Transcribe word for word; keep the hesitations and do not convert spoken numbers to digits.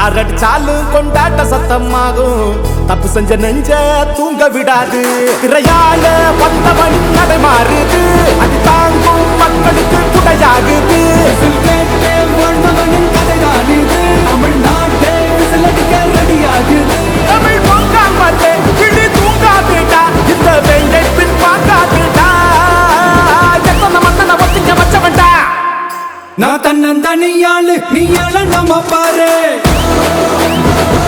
யார் அடிச்சாலும் கொண்டாட்ட சத்தமாகும், தப்பு செஞ்ச நெஞ்ச தூங்க விடாது. திரையால வந்தவன் கடை மாறுது, அது தாங்கும் மக்களுக்கு துணையாகுது. தமிழ்நாட்டே விசிலடிக்க ரெடியாகுது. தமிழ் பொங்காமட்டே கிளி தூங்காதுடா, இந்த வெங்கை பின் பார்க்காதுடா. எத்தனை மத்தனை ஒத்திங்க வச்சவன்டா. நான் தன்னந்தனியாளு, நீ ஏழ நம்ம பாரு.